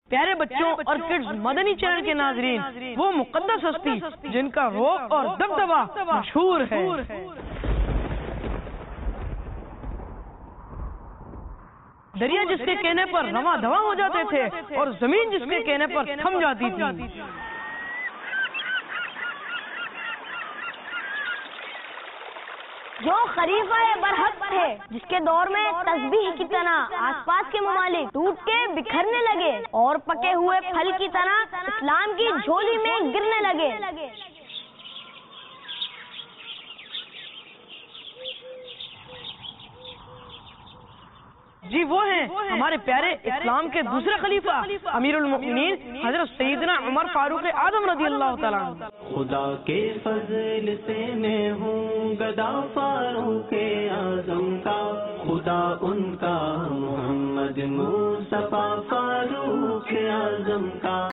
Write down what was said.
پیارے بچوں اور کڈز مدنی چینل کے ناظرین، وہ مقدس ہستی جن کا روح اور دبدبا مشہور ہے، دریا جس کے کہنے پر رواں دواں ہو جاتے تھے اور زمین جس کے کہنے پر تھم جاتی تھی۔ جو خلیفہ برحق تھے، جس کے دور میں تسبیح کی طرح آس پاس کے ممالک ٹوٹ کے بکھرنے لگے اور پکے ہوئے پھل کی طرح اسلام کی جھولی میں گرنے لگے۔ جی وہ ہیں ہمارے پیارے اسلام کے دوسرے خلیفہ امیر المؤمنین حضرت سیدنا عمر فاروق اعظم رضی اللہ تعالیٰ عنہ۔ خدا کے فضل سے میں ہوں گدا فاروق اعظم کا، خدا ان کا محمد مصطفیٰ فاروق اعظم کا۔